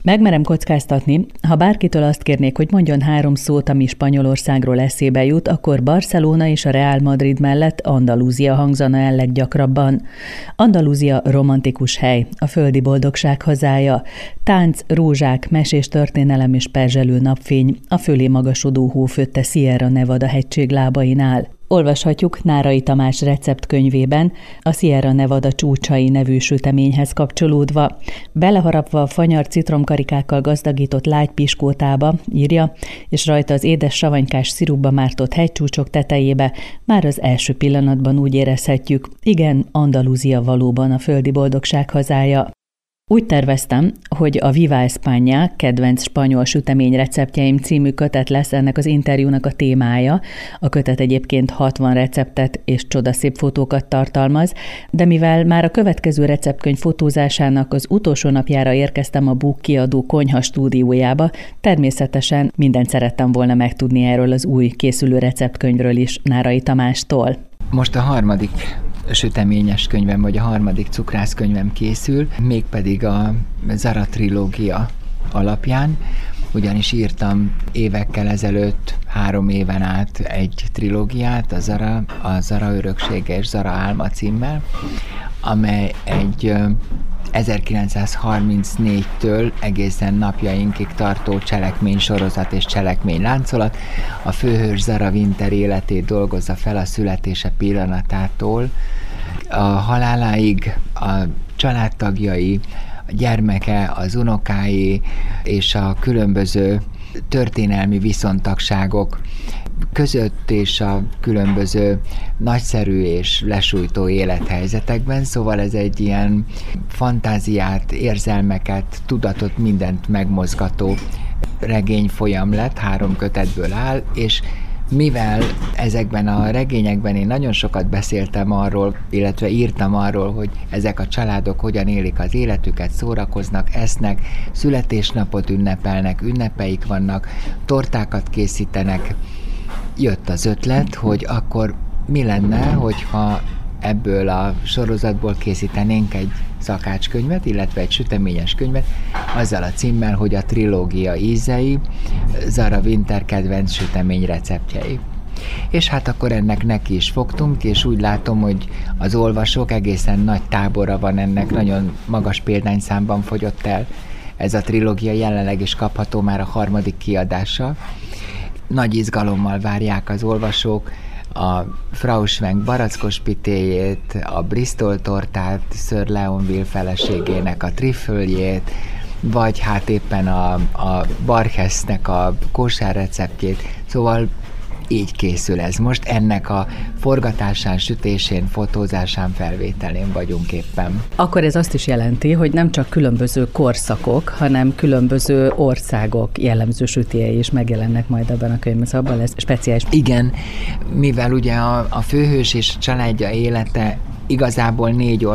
Megmerem kockáztatni, ha bárkitől azt kérnék, hogy mondjon 3 szót, ami Spanyolországról eszébe jut, akkor Barcelona és a Real Madrid mellett Andalúzia hangzana el leggyakrabban. Andalúzia romantikus hely, a földi boldogság hazája. Tánc, rózsák, mesés történelem és perzselő napfény a fölé magasodó hófötte Sierra Nevada hegység lábainál. Olvashatjuk Nárai Tamás receptkönyvében, a Sierra Nevada csúcsai nevű süteményhez kapcsolódva. Beleharapva a fanyar citromkarikákkal gazdagított lágy piskótába, írja, és rajta az édes savanykás szirupba mártott hegycsúcsok tetejébe már az első pillanatban úgy érezhetjük, igen, Andalúzia valóban a földi boldogság hazája. Úgy terveztem, hogy a Viva España, kedvenc spanyol sütemény receptjeim című kötet lesz ennek az interjúnak a témája. A kötet egyébként 60 receptet és csodaszép fotókat tartalmaz, de mivel már a következő receptkönyv fotózásának az utolsó napjára érkeztem a Buk kiadó konyha stúdiójába, természetesen mindent szerettem volna megtudni erről az új készülő receptkönyvről is Nárai Tamástól. Most a harmadik süteményes könyvem, vagy a harmadik cukrászkönyvem készül, mégpedig a Zara trilógia alapján, ugyanis írtam évekkel ezelőtt 3 éven át egy trilógiát, a Zara öröksége és Zara álma címmel, amely egy 1934-től egészen napjainkig tartó cselekménysorozat és cselekményláncolat. A főhős Zara Winter életét dolgozza fel a születése pillanatától a haláláig, a családtagjai, a gyermeke, az unokái és a különböző történelmi viszontagságok között és a különböző nagyszerű és lesújtó élethelyzetekben, szóval ez egy ilyen fantáziát, érzelmeket, tudatot, mindent megmozgató regényfolyam lett, 3 kötetből áll, és mivel ezekben a regényekben én nagyon sokat beszéltem arról, illetve írtam arról, hogy ezek a családok hogyan élik az életüket, szórakoznak, esznek, születésnapot ünnepelnek, ünnepeik vannak, tortákat készítenek, jött az ötlet, hogy akkor mi lenne, hogyha ebből a sorozatból készítenénk egy szakácskönyvet, illetve egy süteményes könyvet, azzal a címmel, hogy a trilógia ízei, Zara Winter kedvenc sütemény receptjei. És hát akkor ennek neki is fogtunk, és úgy látom, hogy az olvasók egészen nagy tábora van ennek, nagyon magas példányszámban fogyott el. Ez a trilógia jelenleg is kapható már a 3. kiadása. Nagy izgalommal várják az olvasók a Frau Schwenk barackos pitéjét, a Bristol tortát, Sir Leonville feleségének a trüfföljét, vagy hát éppen a Barchesnek a kósár receptjét. Szóval így készül ez most. Ennek a forgatásán, sütésén, fotózásán, felvételén vagyunk éppen. Akkor ez azt is jelenti, hogy nem csak különböző korszakok, hanem különböző országok jellemző sütjei is megjelennek majd ebben a könyvben, szóval abban lesz speciális. Igen, mivel ugye a főhős és családja élete igazából 4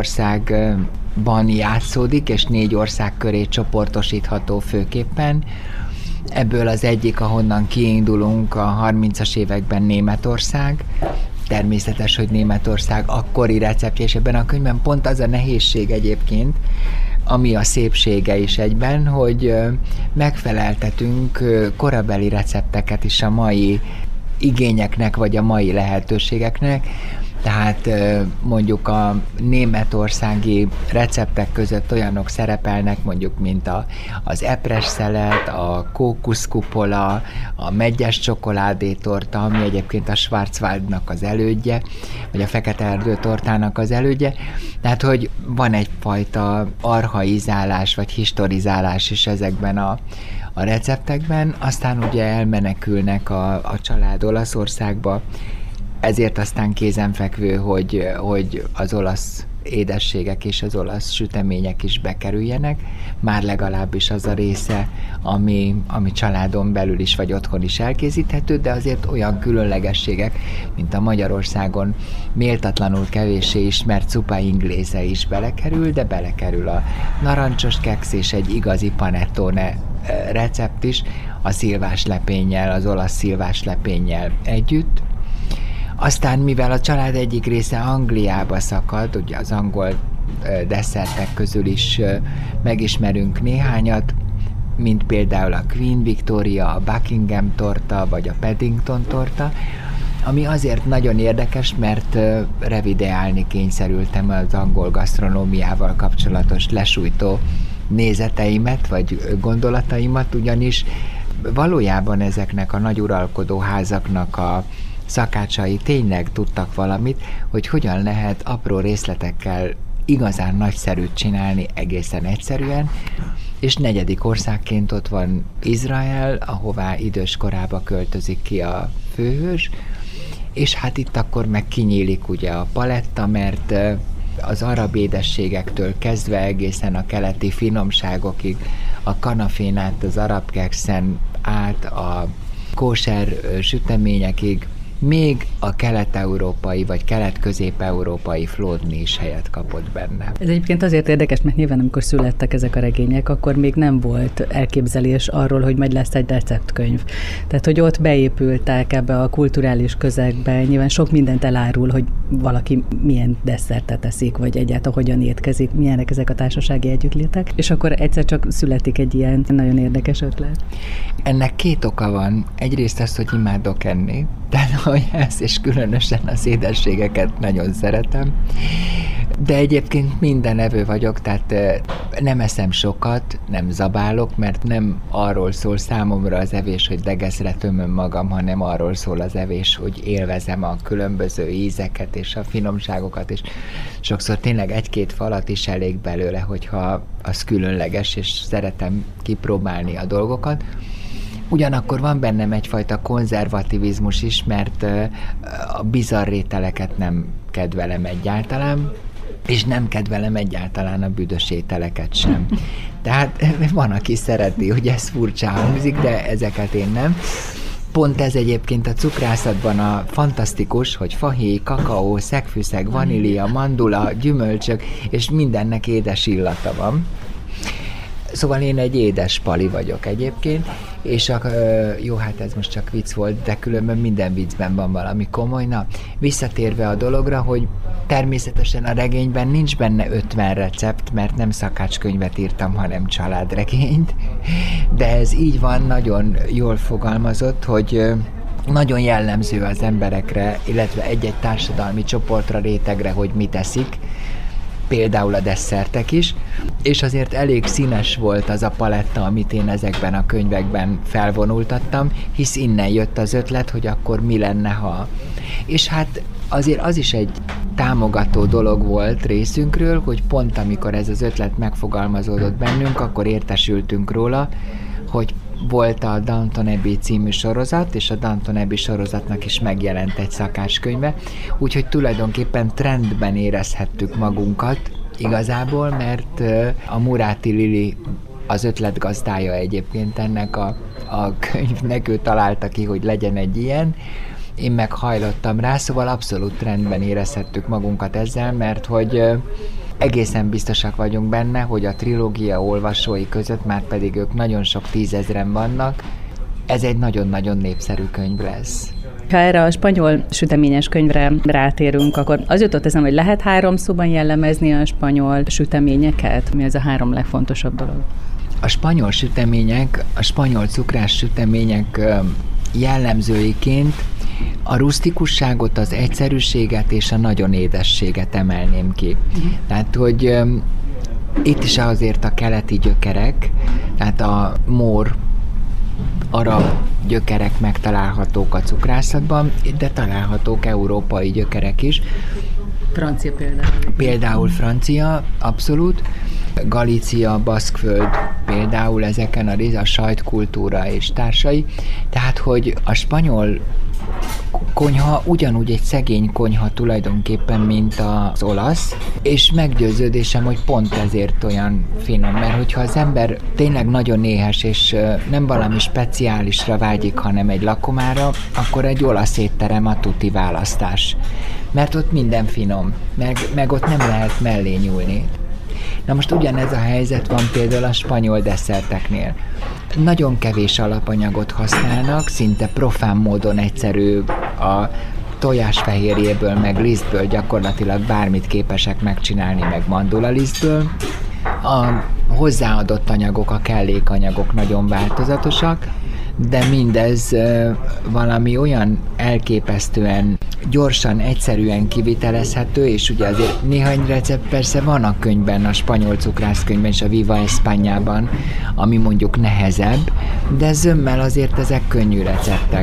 országban játszódik, és 4 ország köré csoportosítható főképpen. Ebből az egyik, ahonnan kiindulunk, a 30-as években Németország. Természetes, hogy Németország akkori receptje, és ebben a könyvben pont az a nehézség egyébként, ami a szépsége is egyben, hogy megfeleltetünk korabeli recepteket is a mai igényeknek, vagy a mai lehetőségeknek. Tehát mondjuk a németországi receptek között olyanok szerepelnek, mondjuk mint az epres szelet, a kókuszkupola, a meggyes csokoládétorta, ami egyébként a Schwarzwaldnak az elődje, vagy a Fekete Erdő tortának az elődje. Tehát, hogy van egyfajta archaizálás, vagy historizálás is ezekben a receptekben, aztán ugye elmenekülnek a család Olaszországba, ezért aztán kézenfekvő, hogy az olasz édességek és az olasz sütemények is bekerüljenek, már legalábbis az a része, ami családon belül is vagy otthon is elkészíthető, de azért olyan különlegességek, mint a Magyarországon méltatlanul kevéssé ismert zupa inglése is belekerül, de belekerül a narancsos keksz és egy igazi panettone recept is a szilváslepénnyel, az olasz szilváslepénnyel együtt. Aztán, mivel a család egyik része Angliába szakad, ugye az angol desszertek közül is megismerünk néhányat, mint például a Queen Victoria, a Buckingham torta, vagy a Paddington torta, ami azért nagyon érdekes, mert revideálni kényszerültem az angol gasztronómiával kapcsolatos lesújtó nézeteimet, vagy gondolataimat, ugyanis valójában ezeknek a nagy uralkodó házaknak a szakácsai tényleg tudtak valamit, hogy hogyan lehet apró részletekkel igazán nagyszerűt csinálni egészen egyszerűen, és negyedik országként ott van Izrael, ahová idős korába költözik ki a főhős, és hát itt akkor meg kinyílik ugye a paletta, mert az arab édességektől kezdve egészen a keleti finomságokig, a kanafén át, az arab kekszen át, a kóser süteményekig, még a kelet-európai vagy kelet-közép-európai flódni is helyet kapott benne. Ez egyébként azért érdekes, mert nyilván amikor születtek ezek a regények, akkor még nem volt elképzelés arról, hogy majd lesz egy receptkönyv. Tehát, hogy ott beépültek ebbe a kulturális közegbe, nyilván sok mindent elárul, hogy valaki milyen desszertet eszik, vagy egyáltalán hogyan étkezik, milyenek ezek a társasági együttlétek, és akkor egyszer csak születik egy ilyen nagyon érdekes ötlet. Ennek két oka van. Egyrészt az, hogy imádok enni, és különösen az édességeket nagyon szeretem. De egyébként minden evő vagyok, tehát nem eszem sokat, nem zabálok, mert nem arról szól számomra az evés, hogy degeszre tömöm magam, hanem arról szól az evés, hogy élvezem a különböző ízeket és a finomságokat, és sokszor tényleg egy-két falat is elég belőle, hogyha az különleges, és szeretem kipróbálni a dolgokat. Ugyanakkor van bennem egyfajta konzervativizmus is, mert a bizarr ételeket nem kedvelem egyáltalán, és nem kedvelem egyáltalán a büdös ételeket sem. Tehát van, aki szereti, hogy ez furcsa hangzik, de ezeket én nem. Pont ez egyébként a cukrászatban a fantasztikus, hogy fahéj, kakaó, szegfűszeg, vanília, mandula, gyümölcsök, és mindennek édes illata van. Szóval én egy édes pali vagyok egyébként, és jó, hát ez most csak vicc volt, de különben minden viccben van valami komoly. Na, visszatérve a dologra, hogy természetesen a regényben nincs benne 50 recept, mert nem szakácskönyvet írtam, hanem családregényt, de ez így van, nagyon jól fogalmazott, hogy nagyon jellemző az emberekre, illetve egy-egy társadalmi csoportra, rétegre, hogy mit eszik, például a desszertek is, és azért elég színes volt az a paletta, amit én ezekben a könyvekben felvonultattam, hisz innen jött az ötlet, hogy akkor mi lenne, ha. És hát azért az is egy támogató dolog volt részünkről, hogy pont amikor ez az ötlet megfogalmazódott bennünk, akkor értesültünk róla, hogy volt a Downton Abbey című sorozat, és a Downton Abbey sorozatnak is megjelent egy szakácskönyve, úgyhogy tulajdonképpen trendben érezhettük magunkat igazából, mert a Muráti Lili az ötletgazdája egyébként ennek a könyvnek, ő találta ki, hogy legyen egy ilyen, én meg hajlottam rá, szóval abszolút trendben érezhettük magunkat ezzel, mert hogy egészen biztosak vagyunk benne, hogy a trilógia olvasói között, már pedig ők nagyon sok tízezren vannak, ez egy nagyon-nagyon népszerű könyv lesz. Ha erre a spanyol süteményes könyvre rátérünk, akkor az jutott eszembe, hogy lehet 3 szóban jellemezni a spanyol süteményeket? Mi ez a 3 legfontosabb dolog? A spanyol sütemények, a spanyol cukrás sütemények jellemzőiként a rusztikusságot, az egyszerűséget és a nagyon édességet emelném ki. Tehát, hogy itt is azért a keleti gyökerek, tehát a mór, arab gyökerek megtalálhatók a cukrászatban, de találhatók európai gyökerek is. Francia például. Például francia, abszolút. Galícia, Baszkföld például ezeken a sajtkultúra és társai. Tehát, hogy a spanyol konyha ugyanúgy egy szegény konyha tulajdonképpen, mint az olasz, és meggyőződésem, hogy pont ezért olyan finom, mert hogyha az ember tényleg nagyon éhes, és nem valami speciálisra vágyik, hanem egy lakomára, akkor egy olasz étterem a tuti választás. Mert ott minden finom, meg ott nem lehet mellé nyúlni. Na most ugyanez a helyzet van például a spanyol desszerteknél. Nagyon kevés alapanyagot használnak, szinte profán módon egyszerű, a tojásfehérjéből, meg lisztből gyakorlatilag bármit képesek megcsinálni, meg mandulalisztből. A hozzáadott anyagok, a kellékanyagok nagyon változatosak, de mindez valami olyan elképesztően gyorsan, egyszerűen kivitelezhető, és ugye azért néhány recept persze van a könyvben, a spanyol cukrászkönyvben és a Viva Españában, ami mondjuk nehezebb, de zömmel azért ezek könnyű receptek.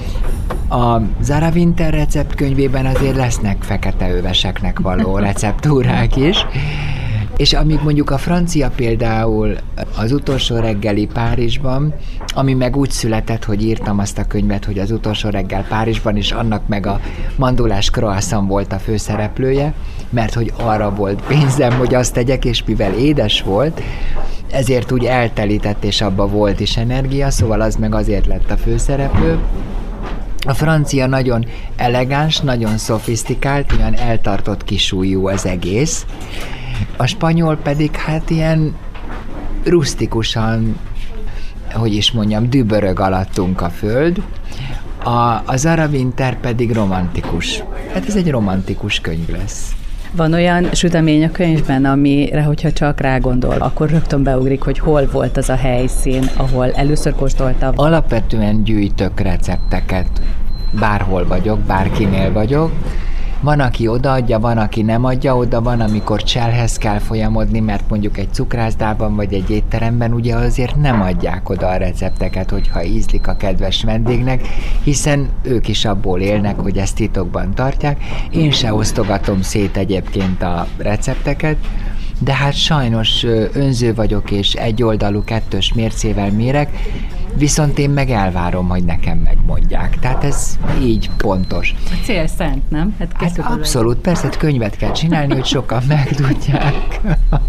A Zara Winter receptkönyvében azért lesznek feketeöveseknek való receptúrák is, és amíg mondjuk a francia például az utolsó reggeli Párizsban, ami meg úgy született, hogy írtam azt a könyvet, hogy az utolsó reggel Párizsban, és annak meg a mandulás croissant volt a főszereplője, mert hogy arra volt pénzem, hogy azt tegyek, és mivel édes volt, ezért úgy eltelített, és abba volt is energia, szóval az meg azért lett a főszereplő. A francia nagyon elegáns, nagyon szofisztikált, olyan eltartott kisúlyú az egész. A spanyol pedig hát ilyen rusztikusan, hogy is mondjam, dübörög alattunk a föld. A Zara Winter pedig romantikus. Hát ez egy romantikus könyv lesz. Van olyan sütemény a könyvben, amire, hogyha csak rágondol, akkor rögtön beugrik, hogy hol volt az a helyszín, ahol először kóstoltam. Alapvetően gyűjtök recepteket. Bárhol vagyok, bárkinél vagyok. Van, aki odaadja, van, aki nem adja oda, van, amikor cselhez kell folyamodni, mert mondjuk egy cukrászdában vagy egy étteremben ugye azért nem adják oda a recepteket, hogyha ízlik a kedves vendégnek, hiszen ők is abból élnek, hogy ezt titokban tartják. Én se osztogatom szét egyébként a recepteket, de hát sajnos önző vagyok, és egyoldalú, kettős mércével mérek, viszont én meg elvárom, hogy nekem megmondják. Tehát ez így pontos. A cél szent, nem? Hát abszolút, persze, könyvet kell csinálni, hogy sokan megtudják.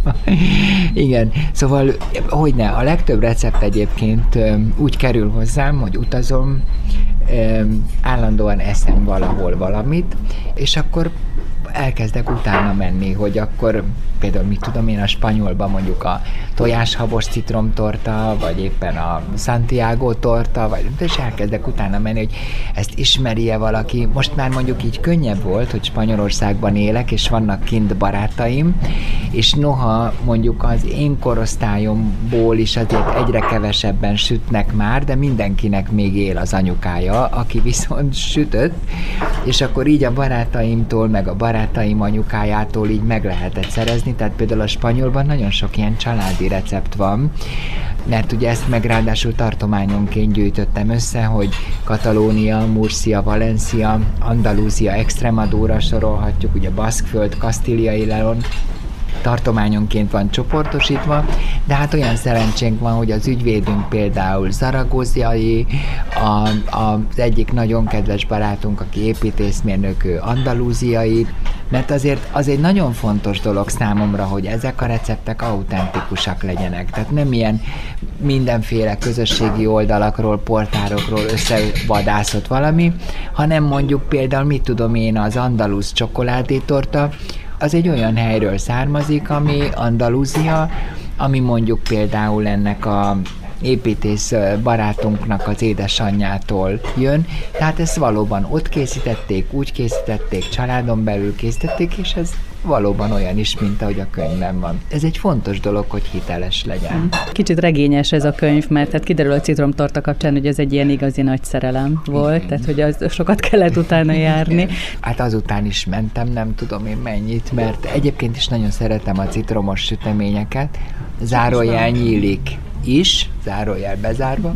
Igen, szóval, hogyne, a legtöbb recept egyébként úgy kerül hozzám, hogy utazom, állandóan eszem valahol valamit, és akkor elkezdek utána menni, hogy akkor például mit tudom én, a spanyolban mondjuk a tojáshabos citromtorta, vagy éppen a Santiago torta, vagy és elkezdek utána menni, hogy ezt ismeri-e valaki. Most már mondjuk így könnyebb volt, hogy Spanyolországban élek, és vannak kint barátaim, és noha mondjuk az én korosztályomból is azért egyre kevesebben sütnek már, de mindenkinek még él az anyukája, aki viszont sütött, és akkor így a barátaimtól, meg a barátaim anyukájától így meg lehetett szerezni, tehát például a spanyolban nagyon sok ilyen családi recept van, mert ugye ezt meg ráadásul tartományonként gyűjtöttem össze, hogy Katalónia, Murcia, Valencia, Andalúzia, Extremadura sorolhatjuk, ugye Baszkföld, Kasztília y León, tartományonként van csoportosítva, de hát olyan szerencsénk van, hogy az ügyvédünk például zaragóziai, az egyik nagyon kedves barátunk, aki építészmérnök, ő andalúziai, mert azért az egy nagyon fontos dolog számomra, hogy ezek a receptek autentikusak legyenek. Tehát nem ilyen mindenféle közösségi oldalakról, portárokról összevadászott valami, hanem mondjuk például, mit tudom én, az andalusz csokoládétorta, az egy olyan helyről származik, ami Andalúzia, ami mondjuk például ennek a építész barátunknak az édesanyjától jön, tehát ezt valóban ott készítették, úgy készítették, családon belül készítették, és ez valóban olyan is, mint ahogy a könyvben van. Ez egy fontos dolog, hogy hiteles legyen. Kicsit regényes ez a könyv, mert hát kiderül a citromtorta kapcsán, hogy ez egy ilyen igazi nagy szerelem volt, igen. Tehát hogy az sokat kellett utána járni. Hát azután is mentem, nem tudom én mennyit, mert egyébként is nagyon szeretem a citromos süteményeket, zárójel nyílik is, zárójel bezárva,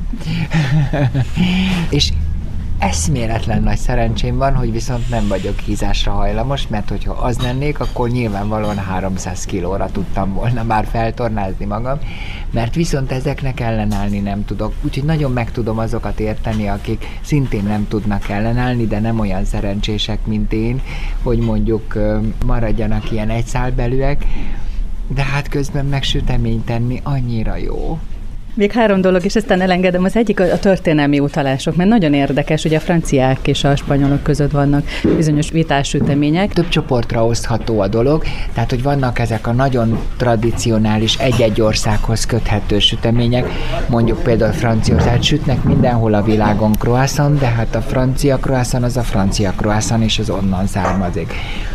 és eszméletlen nagy szerencsém van, hogy viszont nem vagyok hízásra hajlamos, mert hogyha az lennék, akkor nyilvánvalóan 300 kilóra tudtam volna már feltornázni magam, mert viszont ezeknek ellenállni nem tudok. Úgyhogy nagyon meg tudom azokat érteni, akik szintén nem tudnak ellenállni, de nem olyan szerencsések, mint én, hogy mondjuk maradjanak ilyen egyszálbelűek, de hát közben meg süteményt tenni annyira jó. Még 3 dolog, és aztán elengedem. Az egyik a történelmi utalások, mert nagyon érdekes, hogy a franciák és a spanyolok között vannak bizonyos vitás sütemények. Több csoportra osztható a dolog, tehát hogy vannak ezek a nagyon tradicionális, egy-egy országhoz köthető sütemények, mondjuk például Franciaország sütnek mindenhol a világon croissant, de hát a francia croissant az a francia croissant, és az onnan származik.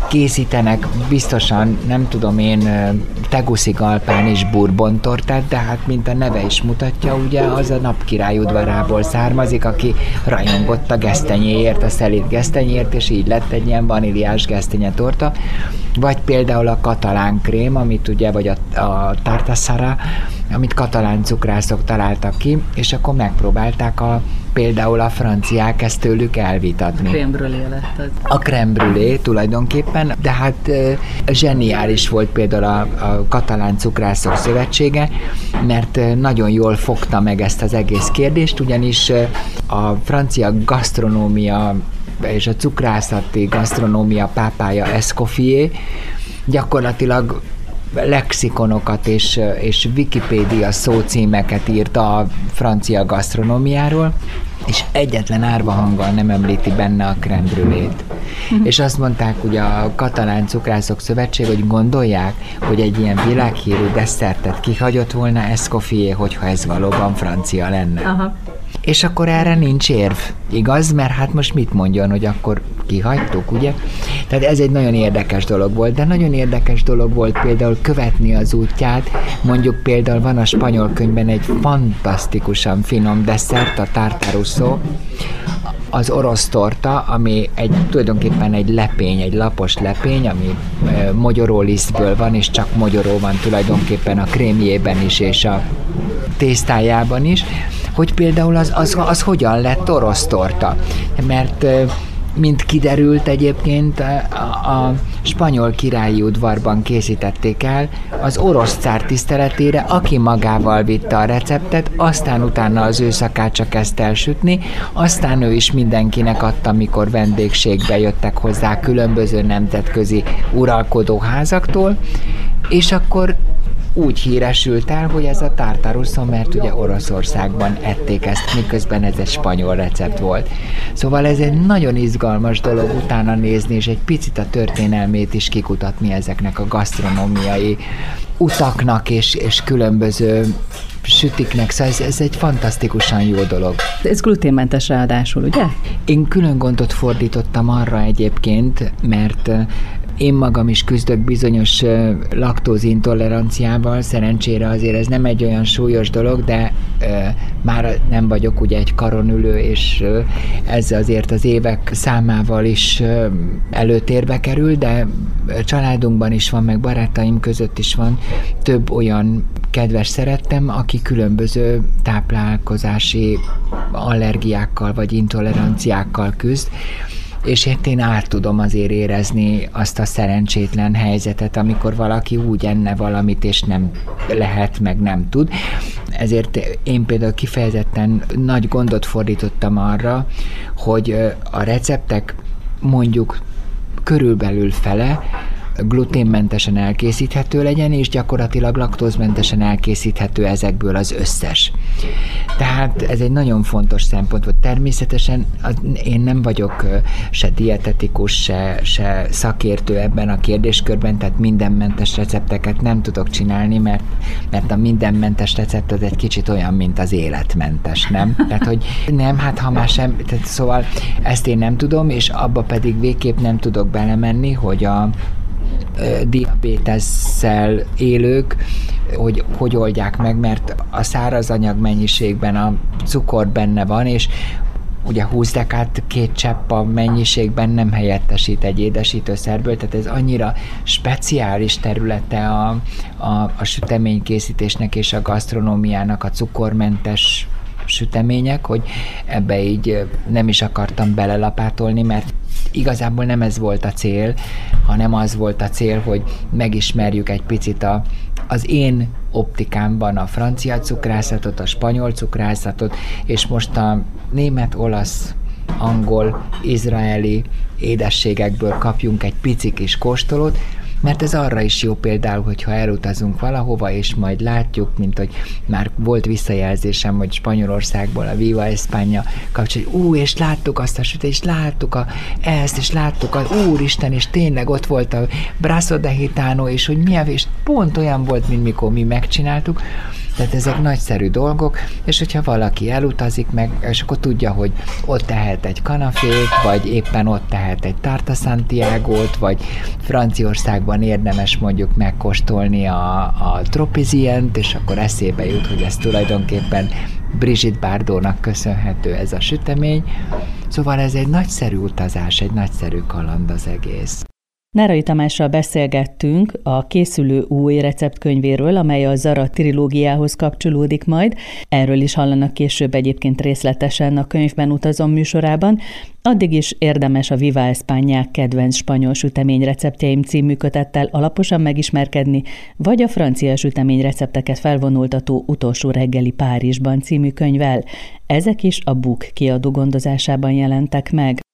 készítenek biztosan, nem tudom én, Tegucigalpán is bourbon tortát, de hát mint a neve is mutatja, ugye az a napkirály udvarából származik, aki rajongott a gesztenyéért, a szelíd gesztenyéért, és így lett egy ilyen vaníliás gesztenyetorta. Vagy például a katalán krém, amit ugye, vagy a tartasara, amit katalán cukrászok találtak ki, és akkor megpróbálták például a franciák ezt tőlük elvitatni. A crème brûlée lett az. A crème brûlée tulajdonképpen, de hát zseniális volt például a Katalán Cukrászok Szövetsége, mert nagyon jól fogta meg ezt az egész kérdést, ugyanis a francia gasztronómia és a cukrászati gasztronómia pápája Escoffier gyakorlatilag lexikonokat és Wikipédia szócímeket írt a francia gasztronómiáról, és egyetlen árvahanggal nem említi benne a crème brûlée-t. És azt mondták ugye a Katalán Cukrászok Szövetség, hogy gondolják, hogy egy ilyen világhírű desszertet kihagyott volna Escoffier, hogyha ez valóban francia lenne. Aha. És akkor erre nincs érv, igaz? Mert hát most mit mondjon, hogy akkor kihagytuk, ugye? Tehát ez egy nagyon érdekes dolog volt, de nagyon érdekes dolog volt például követni az útját. Mondjuk például van a spanyol könyvben egy fantasztikusan finom desszert, a tartarusso, az orosz torta, ami tulajdonképpen egy lepény, egy lapos lepény, ami mogyorólisztből van, és csak mogyoró van tulajdonképpen a krémjében is, és a tésztájában is, hogy például az hogyan lett orosz torta. Mert mint kiderült egyébként, a spanyol királyi udvarban készítették el az orosz cár tiszteletére, aki magával vitte a receptet, aztán utána az ő szakácsa kezdte elsütni, aztán ő is mindenkinek adta, mikor vendégségbe jöttek hozzá különböző nemzetközi uralkodóházaktól, és akkor úgy híresült el, hogy ez a tartarusso, mert ugye Oroszországban ették ezt, miközben ez egy spanyol recept volt. Szóval ez egy nagyon izgalmas dolog utána nézni, és egy picit a történelmét is kikutatni ezeknek a gasztronómiai utaknak és különböző sütiknek, szóval ez egy fantasztikusan jó dolog. Ez gluténmentes ráadásul, ugye? Én külön gondot fordítottam arra egyébként, mert én magam is küzdök bizonyos laktózintoleranciával, szerencsére azért ez nem egy olyan súlyos dolog, de már nem vagyok ugye egy karonülő, és ez azért az évek számával is előtérbe kerül, de családunkban is van, meg barátaim között is van több olyan kedves szerettem, aki különböző táplálkozási allergiákkal vagy intoleranciákkal küzd, és én át tudom azért érezni azt a szerencsétlen helyzetet, amikor valaki úgy enne valamit, és nem lehet, meg nem tud. Ezért én például kifejezetten nagy gondot fordítottam arra, hogy a receptek mondjuk körülbelül fele gluténmentesen elkészíthető legyen, és gyakorlatilag laktózmentesen elkészíthető ezekből az összes. Tehát ez egy nagyon fontos szempont volt. Természetesen én nem vagyok se dietetikus, se szakértő ebben a kérdéskörben, tehát mindenmentes recepteket nem tudok csinálni, mert a mindenmentes recept az egy kicsit olyan, mint az életmentes, nem? Tehát, hogy nem, hát ha már sem, tehát szóval ezt én nem tudom, és abba pedig végképp nem tudok belemenni, hogy a diabétesszel élők, hogy oldják meg, mert a szárazanyag mennyiségben a cukor benne van, és ugye 20 dekát 2 csepp a mennyiségben nem helyettesít egy édesítőszerből, tehát ez annyira speciális területe a süteménykészítésnek és a gasztronómiának, a cukormentes sütemények, hogy ebbe így nem is akartam belelapátolni, mert igazából nem ez volt a cél, hanem az volt a cél, hogy megismerjük egy picit az én optikámban a francia cukrászatot, a spanyol cukrászatot, és most a német, olasz, angol, izraeli édességekből kapjunk egy pici kis kóstolót, mert ez arra is jó például, hogyha elutazunk valahova, és majd látjuk, mint hogy már volt visszajelzésem, hogy Spanyolországból a Viva España kapcsolatban, és láttuk azt a sütést, és láttuk ezt, és láttuk úristen, és tényleg ott volt a brazo de gitano, és hogy milyen, és pont olyan volt, mint mikor mi megcsináltuk, Tehát ezek nagyszerű dolgok, és hogyha valaki elutazik meg, és akkor tudja, hogy ott tehet egy kanafét, vagy éppen ott tehet egy tarta Santiago-t, vagy Franciaországban érdemes mondjuk megkóstolni a Tropizient, és akkor eszébe jut, hogy ez tulajdonképpen Brigitte Bardotnak köszönhető ez a sütemény. Szóval ez egy nagyszerű utazás, egy nagyszerű kaland az egész. Nárai Tamással beszélgettünk a készülő új receptkönyvéről, amely a Zara trilógiához kapcsolódik majd. Erről is hallanak később egyébként részletesen a Könyvben utazom műsorában. Addig is érdemes a Viva España kedvenc spanyol sütemény receptjeim című kötettel alaposan megismerkedni, vagy a francia sütemény recepteket felvonultató Utolsó reggeli Párizsban című könyvvel. Ezek is a Book kiadó gondozásában jelentek meg.